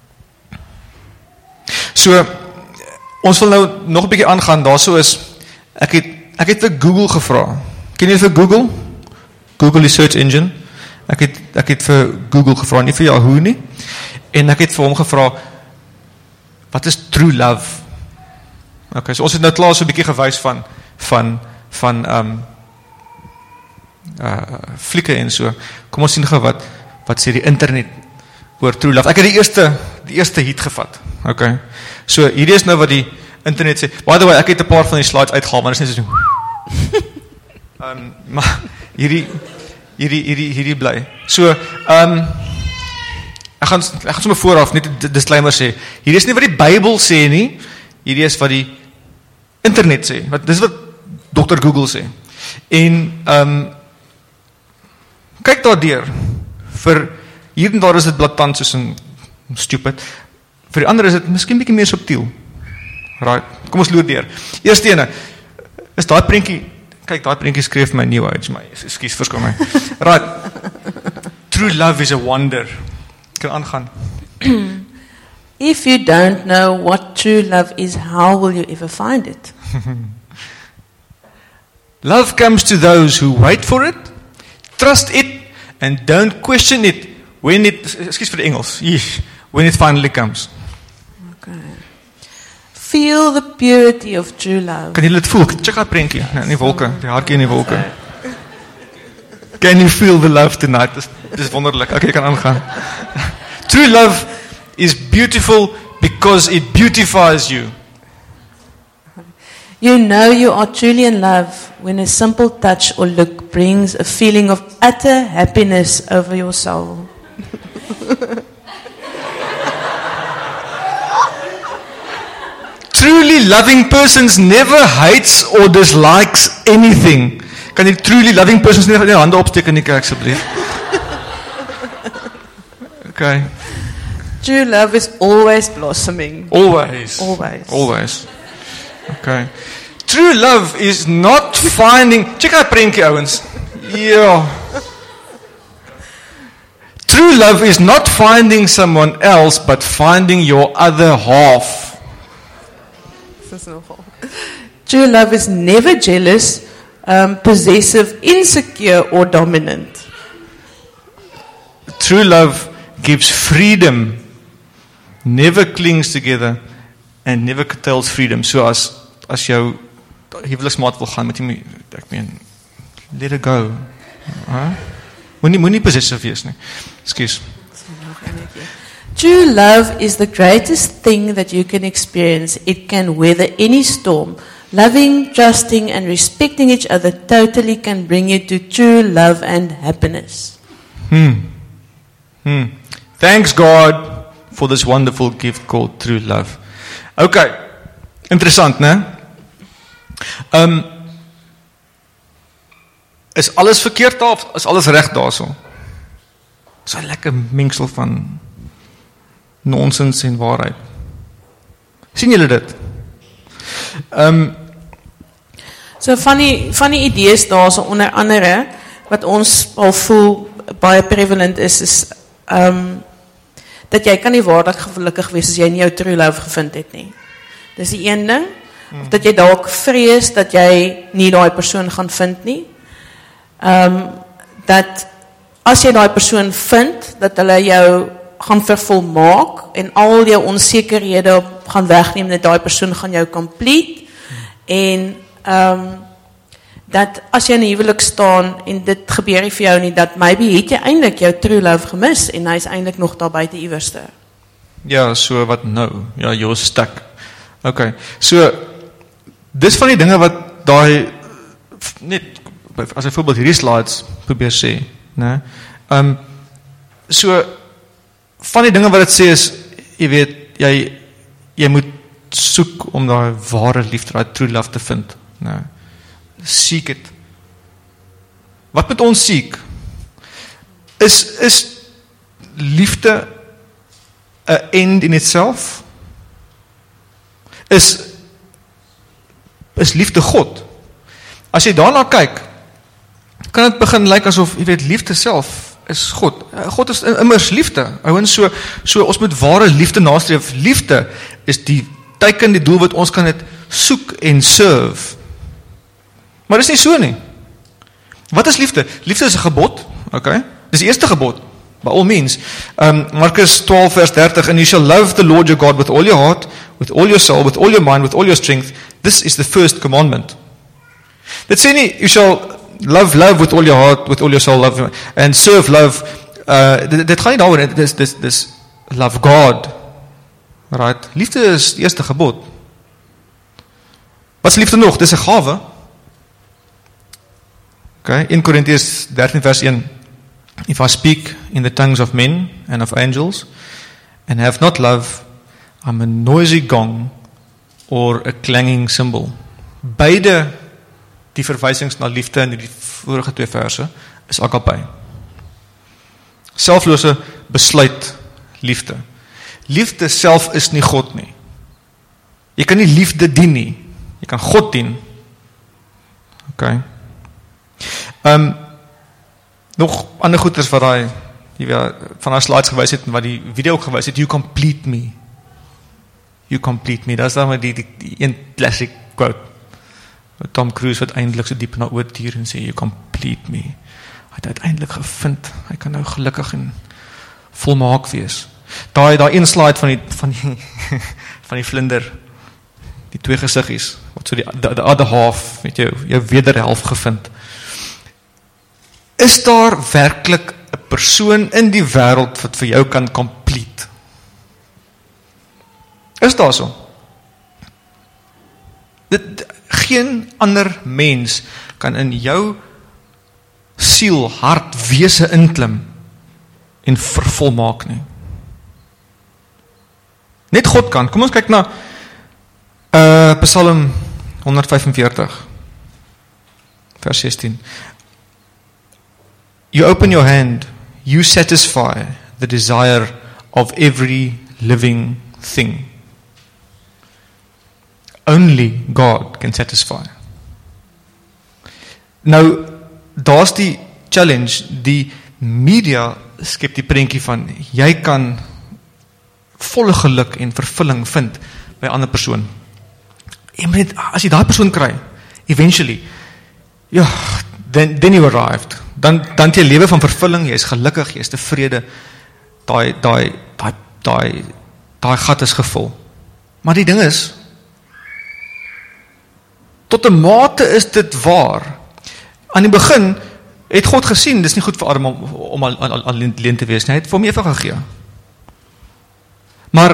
So, ons wil nou nog 'n bietjie aangaan, daarso is, ek het vir Google gevra. Ken jy vir Google? Google die search engine. Ek het vir Google gevra, nie vir Yahoo nie. En ek het vir hom gevra, wat is true love? Okay, so ons het nou klaar so 'n bietjie gewys van flieke en so. Kom ons sien gou wat sê die internet oor true love. Ek het die eerste hit gevat. Okay. So hierdie is nou wat die internet sê. By the way, ek het 'n paar van die slides uitgehaal, maar dit is net so. Maar hierdie bly. So, ek gaan sommer vooraf net 'n disclaimer sê. Hier is nie wat die Bybel sê nie, Hierdie is wat die internet sê. Dis wat Dr. Google sê. En kyk daardeur. Vir hier en daar is dit blaatant soos 'n stupid. Vir die ander is dit miskien bietjie meer subtiel. Right. Kom ons loer deur. Eerste ene is daai prentjie. Kyk, daai prentjie skryf my New Age, my ekskuus, verskoon my. Right. True love is a wonder. Kan aangaan. If you don't know what true love is, how will you ever find it? Love comes to those who wait for it, trust it, and don't question it when it, excuse vir die Engels, when it finally comes. Okay. Feel the purity of true love. Kan jy dit voel? Check daai prentjie, in die wolke, die hartjie in die wolke. Can you feel the love tonight? Dis wonderlik. Okay, kan aangaan. True love is beautiful because it beautifies you. You know you are truly in love when a simple touch or look brings a feeling of utter happiness over your soul. Truly loving persons never hates or dislikes anything. Kan die truly loving persons nie die hande opsteek in die kerk asseblief? Okay. True love is always blossoming. Always. Always. Always. Okay. True love is not finding. Check out prentjie ouens. Yeah. True love is not finding someone else but finding your other half. True love is never jealous, possessive, insecure or dominant. True love gives freedom, never clings together and never curtails freedom. So as jou huweliksmaat wil gaan met jy, ek meen, let it go. Moenie possessive wees nie. Ekskuus. True love is the greatest thing that you can experience. It can weather any storm. Loving, trusting and respecting each other totally can bring you to true love and happiness. Thanks God for this wonderful gift called true love. Okay. Interessant, né? Is alles verkeerd daar of is alles reg daarso? Is 'n lekker mengsel van nonsens en waarheid. Sien julle dit? So van die idees daar so onder andere wat ons al voel baie prevalent is dat jy kan nie waarlik gelukkig wees as jy nie jou true love gevind het nie. Dis die een ding. Of dat jy dalk vrees dat jy nie daai persoon gaan vind nie. Dat as jy daai persoon vind, dat hulle jou gaan vervolmaak en al jou onsekerhede gaan wegneem, dat daai persoon gaan jou complete en dat as jy in 'n huwelik staan en dit gebeur nie vir jou nie, dat maybe het jy eintlik jou true love gemis en hy's eintlik nog daar buite iewerste. Ja, so wat nou? Ja, you're stuck. Okay. So dis van die dinge wat daai net as 'n voorbeeld hierdie slides probeer sê, né? So van die dinge wat dit sê is, jy weet, jy moet soek om daai ware liefde, daai true love te vind, né? Seek it. Wat moet ons seek? Is liefde 'n end in itself? Is liefde God? As jy daarna kyk, kan dit begin lyk asof, jy weet, liefde self is God. God is immers liefde. Ouens, so ons moet ware liefde nastreef. Liefde is die teiken, die doel wat ons kan dit soek en serve. Maar dis nie so nie. Wat is liefde? Liefde is 'n gebod, okay? Dis die eerste gebod, by all means. Markus 12 vers 30, and you shall love the Lord your God with all your heart, with all your soul, with all your mind, with all your strength. This is the first commandment. Dit sê nie, you shall love with all your heart, with all your soul, love, and serve love. Dit gaan nie daaroor, dis love God. Right? Liefde is die eerste gebod. Wat is liefde nog? Dis 'n gawe. Okay, in Korintiërs 13 vers 1. If I speak in the tongues of men and of angels and have not love, I'm a noisy gong or a clanging cymbal. Beide die verwysings na liefde in die vorige 2 verse is agape. Selflose besluit liefde. Liefde self is nie God nie. Jy kan nie liefde dien nie. Jy kan God dien. Okay. Nog ander goeders wat van haar slides gewys het en wat die video ook gewys het, you complete me. You complete me. Dat is dan die een classic quote. Tom Cruise wat eindelijk so diep na oortuur en sê, you complete me. Hy het uiteindelik gevind, hy kan nou gelukkig en volmaak wees. Daai een slide van die vlinder, die 2 gesiggies, wat so the other half, met jou wederhelft gevind. Is daar werklik 'n persoon in die wêreld wat vir jou kan complete? Is daar so? Geen ander mens kan in jou siel, hart, wese inklim en vervolmaak nie. Net God kan. Kom ons kyk na Psalm 145 vers 16. You open your hand, you satisfy the desire of every living thing. Only God can satisfy. Nou, daar's die challenge, die media skep die prentjie van, jy kan volle geluk en vervulling vind by 'n ander persoon. En as jy daai persoon kry, eventually, then you arrived. Dan het jy 'n lewe van vervulling, jy is gelukkig, jy is tevrede, daai gat is gevul. Maar die ding is, tot 'n mate is dit waar. Aan die begin het God gesien, dis nie goed vir Adam om alleen te wees nie, hy het vir hom Eva gegee. Maar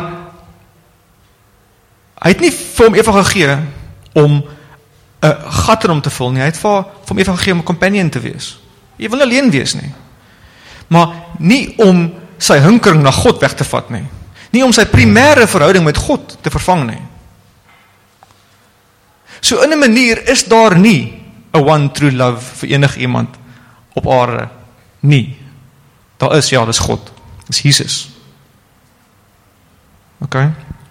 hy het nie vir hom Eva gegee om 'n gat in hom te vul nie, hy het vir hom Eva gegee om 'n companion te wees. Jy wil nie alleen wees nie. Maar nie om sy hinkering na God weg te vat nie. Nie om sy primêre verhouding met God te vervang nie. So in 'n manier is daar nie 'n one true love vir enige iemand op aarde nie. Daar is, dis God. Dis Jesus. Okay.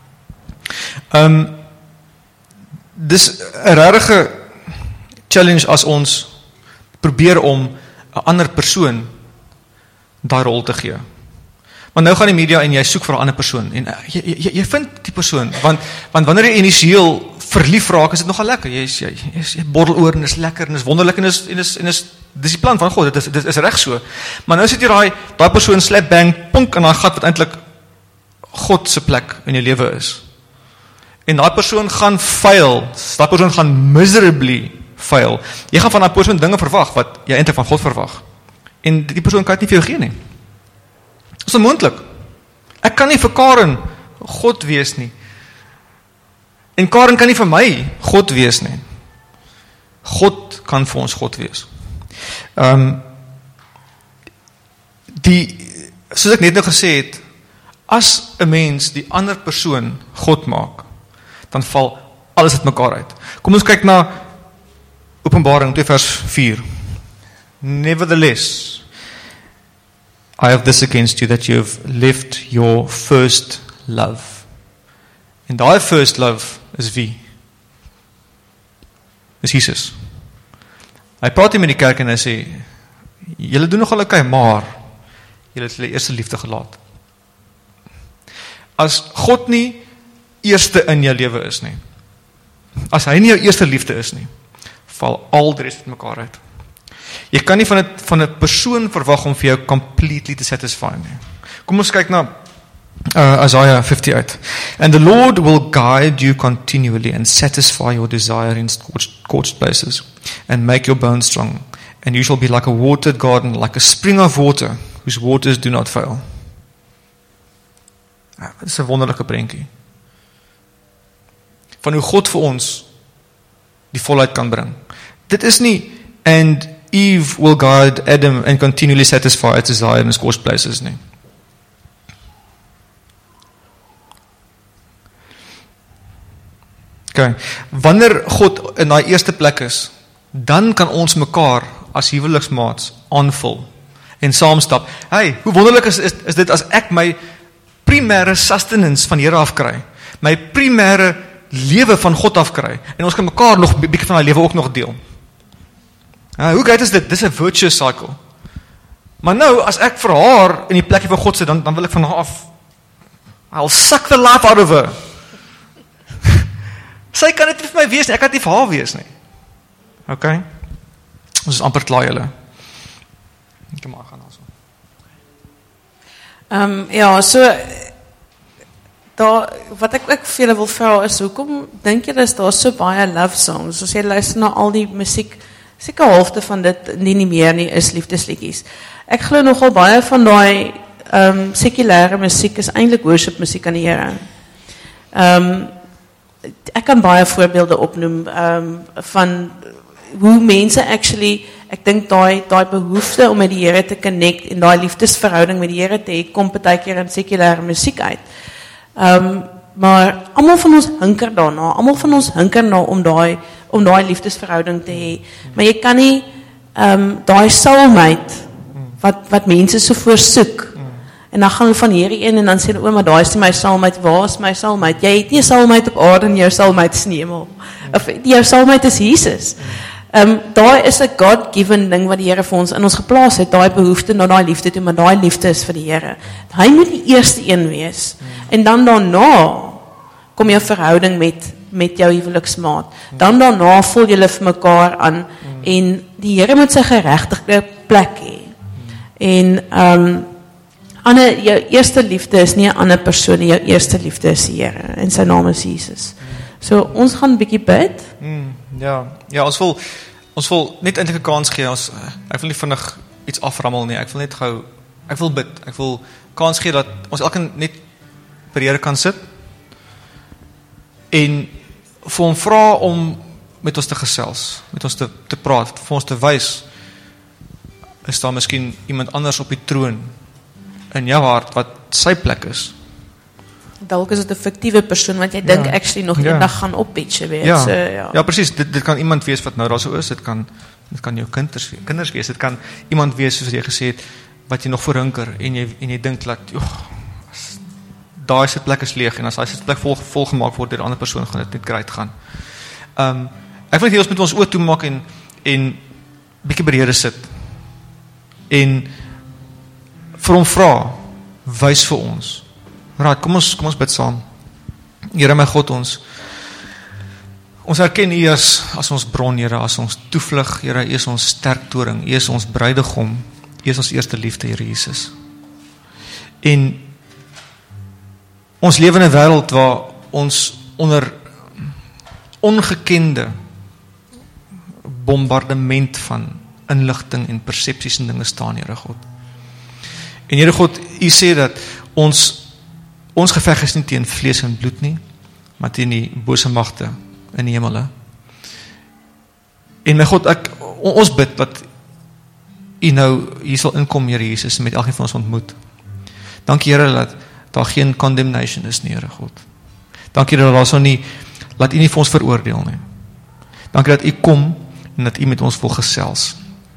Dis 'n regte challenge as ons probeer om 'n ander persoon daai rol te gee. Want nou gaan die media en jy soek vir 'n ander persoon en jy vind die persoon, want wanneer jy initieel verlief raak, is dit nogal lekker. Jy borrel oor en is lekker en is wonderlik en is dis die plan van God, dit is reg so. Maar nou sit jy daai persoon slap bang punk in daai gat wat eintlik God se plek in jou lewe is. En daai persoon gaan fail, daai persoon gaan miserably fail. Jy gaan van daai persoon dinge verwag wat jy eintlik van God verwag. En die persoon kan dit nie vir jou gee nie. Dit is onmoontlik. Ek kan nie vir Karen God wees nie. En Karen kan nie vir my God wees nie. God kan vir ons God wees. Soos ek net nou gesê het, as 'n mens die ander persoon God maak, dan val alles uit mekaar uit. Kom ons kyk na Openbaring 2 vers 4. Nevertheless, I have this against you, that you have left your first love. En daai first love is wie? Is Jesus. Hy praat hier met die kerk en hy sê, julle doen nogal okay, maar julle het julle eerste liefde gelaat. As God nie eerste in jou lewe is nie, as hy nie jou eerste liefde is nie, val al die rest met mekaar uit. Jy kan nie van 'n persoon verwag om vir jou completely te satisfy nie. Kom ons kyk na Isaiah 58. And the Lord will guide you continually and satisfy your desire in scorched places and make your bones strong. And you shall be like a watered garden, like a spring of water, whose waters do not fail. Dit is 'n wonderlike prentjie van hoe God vir ons die volheid kan bring. Dit is nie, and Eve will guide Adam and continually satisfy its desire in scorched places nie. Okay. Wanneer God in daai eerste plek is, dan kan ons mekaar as huweliksmaats aanvul en saamstap. Hey, hoe wonderlik is dit as ek my primêre sustenance van Here afkry, my primêre lewe van God afkry, en ons kan mekaar nog 'n bietjie van daai lewe ook nog deel. Hoe great is dit? Dis 'n virtuous cycle. Maar nou, as ek vir haar in die plekkie van God sit, dan wil ek van haar af, I'll suck the life out of her. Sy kan dit nie vir my wees nie, ek kan dit nie vir haar wees nie. Okay? Ons is amper klaar julle. Kom maar, gaan also. Ja, so daar, wat ek ook vir julle wil vra is, hoekom dink julle is daar so baie love songs? As jy luister na al die musiek, seker halfte van dit nie meer nie is liefdesliedjies. Ek glo nogal baie van daai sekulêre musiek is eintlik worship musiek aan die Here. Ek kan baie voorbeelde opnoem van hoe mense actually, ek dink daai behoefte om met die Here te connect en daai liefdesverhouding met die Here te hê, kom partykeer in sekulêre musiek uit. Maar almal van ons hinker daarna, almal van ons hinker na om daai liefdesverhouding te hê. Maar jy kan nie daai soulmate wat mense so voorsoek. En dan gaan hulle van hierdie een en dan sê hulle, maar daai is nie my soulmate, waar is my soulmate? Jy het nie 'n soulmate op aarde en jou soulmate is in die hemel. Of jou soulmate is Jesus. Daai is 'n God-given ding wat die Here vir ons in ons geplaas het, daai behoefte na daai liefde toe, maar daai liefde is vir die Here. Hy moet die eerste een wees. En dan daarna kom jou verhouding met jou huweliksmaat. Dan daarna voel julle vir mekaar aan en die Here moet sy geregtigde plek hê. En jou eerste liefde is nie 'n ander persoon nie, jou eerste liefde is die Here en sy naam is Jesus. So ons gaan 'n bietjie bid. Ja, ons wil net eintlik 'n kans gee. Ek wil nie vinnig iets aframmel nie. Ek wil bid. Ek wil kans gee dat ons elkeen net by die Here kan sit en vir hom vra om met ons te gesels, met ons te praat, vir ons te wys, is daar miskien iemand anders op die troon in jou hart wat sy plek is. Dalk is dit 'n fiktiewe persoon wat jy dink actually nog eendag gaan oppitch, weet jy. Ja, presies. Dit kan iemand wees wat nou daar so is. Dit kan jou kinders wees. Dit kan iemand wees soos jy gesê het wat jy nog verhinker en jy dink dat daai se plek is leeg en as hy se plek vol gemaak word deur 'n ander persoon gaan dit net great gaan. Ek wil net hê ons moet ons oë toemaak en bietjie by die Here sit. En vir hom vra, wys vir ons. Right, kom ons bid saam. Here my God, ons erken U as ons bron, Here, as ons toevlug, Here, U is ons sterktoring, U is ons bruidegom, U is ons eerste liefde, Here Jesus. En ons lewe in 'n wêreld waar ons onder ongekende bombardement van inligting en persepsies en dinge staan, Here God. En Here God, U sê dat ons geveg is nie teen vlees en bloed nie, maar teen die bose magte in die hemele. En my God, ons bid dat U nou hier sal inkom, Here Jesus, met elkeen van ons ontmoet. Dankie Here dat daar geen condemnation is nie, Here God. Dankie dat daar so nie, laat U nie vir ons veroordeel nie. Dankie dat U kom en dat U met ons wil gesels.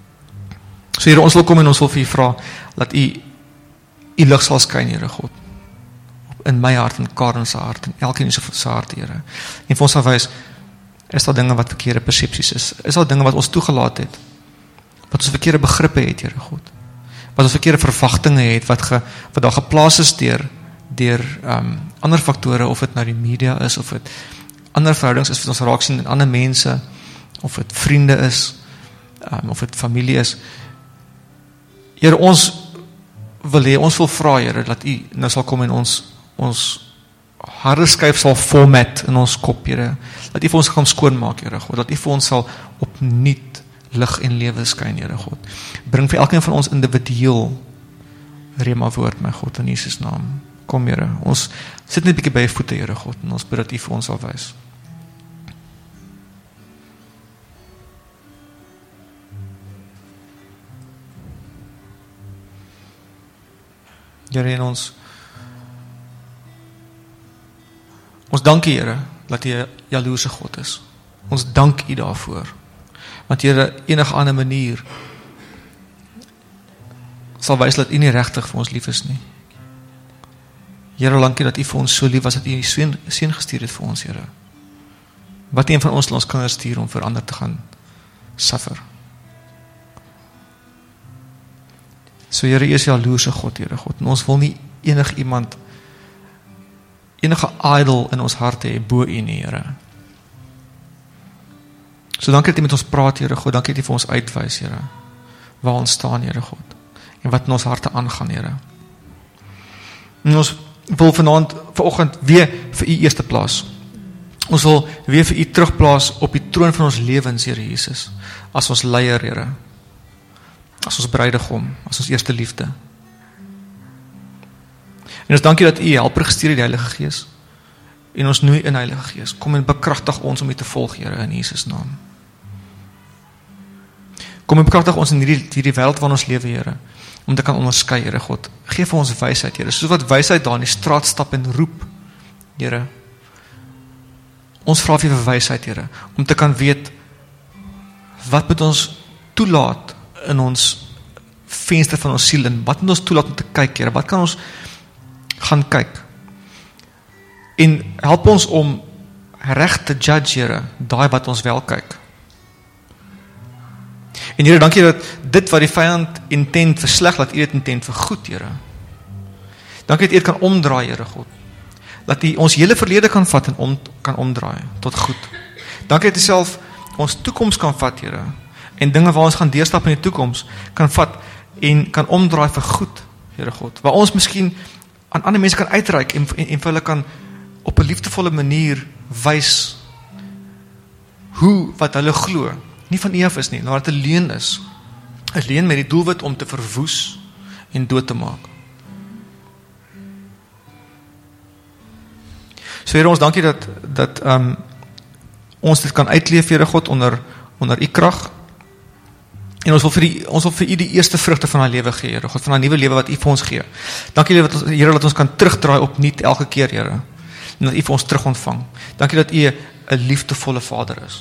So Here, ons wil kom en ons wil vir U vra, dat U lig sal skyn, Here God. In my hart, in Karen se hart, en elkeen se hart, Here. En vir ons sal wys, is daar dinge wat verkeerde persepsies is daar dinge wat ons toegelaat het, wat ons verkeerde begrippe het, Here God. Wat ons verkeerde verwagtinge het, wat daar geplaas is deur ander faktore, of dit nou die media is, of dit ander verhoudings is, wat ons raak sien in ander mense, of dit vriende is, of dit familie is. Here, ons wil vra, Here, dat U nou sal kom en ons harde skyf sal format in ons kop, Here, dat U vir ons gaan skoonmaak, Here God, dat U vir ons sal opnuut lig en lewe skyn, Here God. Bring vir elkeen van ons individueel rema woord, my God, in Jesus naam. Kom, Here, ons sit net 'n bietjie by U voete, Here God, en ons bid dat U vir ons sal wys. Here, en ons dankie, Here, dat U 'n jaloerse God is. Ons dank U daarvoor. Want Here, enige ander manier sal wys dat U nie regtig vir ons lief is nie. Here, dankie dat U vir ons so lief was, dat U seun gestuur het vir ons, Here. Wat een van ons ons kinders stuur om vir ander te gaan suffer. So Here, U is jaloerse God, Here God, en ons wil nie enige idol in ons harte hê bo U nie, Here. So dankie dat U met ons praat, Here God, dankie dat U vir ons uitwys, Here, waar ons staan, Here God, en wat in ons harte aangaan, Here. En ons wil vanoggend weer vir U eerste plaas. Ons wil weer vir U terugplaas op die troon van ons lewens, Here Jesus, as ons leier, Here, as ons bruidegom, as ons eerste liefde. En ons dankie dat U helper gestuur het, die Heilige Gees, en ons nooi in Heilige Gees, kom en bekragtig ons om U te volg, Here, in Jesus naam. Kom en bekragtig ons in hierdie wêreld waarin ons lewe, Here, om te kan onderskei, Here God. Geef vir ons wysheid, Here, soos wat wysheid daar in die straat stap en roep, Here. Ons vra vir wysheid, Here, om te kan weet, wat moet ons toelaat in ons venster van ons siel, en wat moet ons toelaat om te kyk, Here, wat kan ons gaan kyk, en help ons om reg te judge, Here, daai wat ons wel kyk. En Here, dankie dat dit wat die vyand intent vir sleg, dat U dit intent vir goed, Here. Dankie dat U dit kan omdraai, Here God. Dat U ons hele verlede kan vat en kan omdraai tot goed. Dankie dat U self ons toekoms kan vat, Here. En dinge waar ons gaan deurstap in die toekoms kan vat en kan omdraai vir goed, Here God. Waar ons miskien aan ander mense kan uitreik en vir hulle kan op 'n liefdevolle manier wys hoe wat hulle glo nie van U af is nie, maar dat 'n leuen is. 'n Leuen met die doelwit om te verwoes en dood te maak. So Here, ons dankie dat ons dit kan uitleef, Here God, onder U krag. En ons wil vir U die eerste vrugte van our lewe gee, Here God, van our nuwe lewe wat U vir ons gee. Dankie Here dat ons kan terugdraai opnuut elke keer, Here. En dat U vir ons terug ontvang. Dankie dat U 'n liefdevolle Vader is.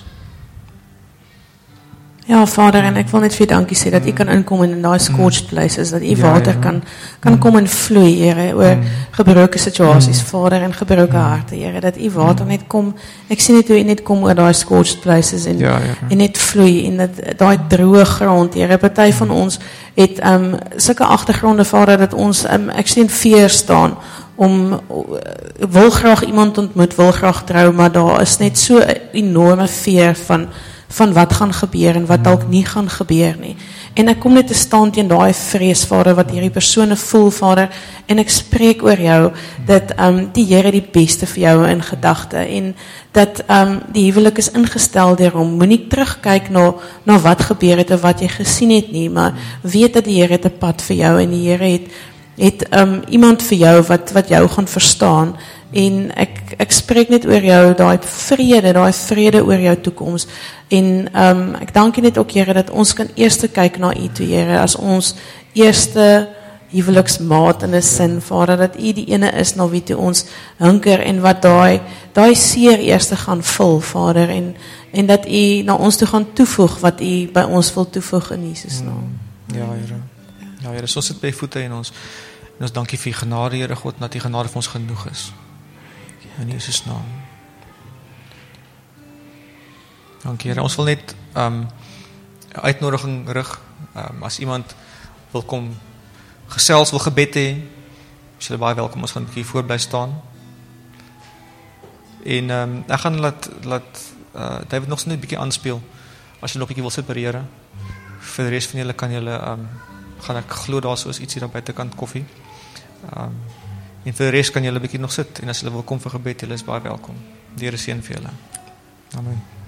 Ja, Vader, en ek wil net vir U dankie sê dat U kan inkom in daai scorched places, dat U water kan kom en vloei, Here, oor gebroke situasies, Vader, en gebroke harte, Here, dat U water net kom. Ek sien net hoe U net kom oor daai scorched places en net vloei en dat daai droë grond, Here, party van ons het sulke agtergronde, Vader, dat ons ek sien fear staan wil graag iemand ontmoet, wil graag trou, maar daar is net so 'n enorme fear van wat gaan gebeur en wat dalk nie gaan gebeur nie. En ek kom net te staan teen daai vrees, Vader, wat hierdie persone voel, Vader, en ek spreek oor jou, dat die Here die beste vir jou in gedagte, en dat die huwelik is ingestel daarom, moenie terugkyk na wat gebeur het, of wat jy gesien het nie, maar weet dat die Here het 'n pad vir jou, en die Here het iemand vir jou, wat jou gaan verstaan, en ek spreek net oor jou, daai vrede oor jou toekoms, en ek dank U net ook, Here, dat ons kan eers kyk na U toe, Here, as ons eerste huweliksmaat in 'n sin, Vader, dat U die ene is na wie toe ons hunker, en wat daai seer eers gaan vul, Vader, en dat U na ons toe gaan toevoeg, wat U by ons wil toevoeg in Jesus naam. Ja, Here. Ja, Here, so sit by voete en ons dankie vir U genade, Here God, dat U genade vir ons genoeg is. In Jesus naam. Dankie, Here. Ons wil net 'n uitnodiging rig, as iemand wil kom gesels, wil gebed hê, is julle baie welkom, ons gaan 'n bietjie voor bly staan. En ek gaan laat David nog so net 'n bietjie aanspeel, as jy nog 'n bietjie wil sit by die Here. Vir die res van julle kan julle gaan ek glo daar so is ietsie daar buitekant koffie. En vir die res kan julle 'n bietjie nog sit, en as julle wil kom vir gebed, julle is baie welkom. Die Here seën vir julle. Amen.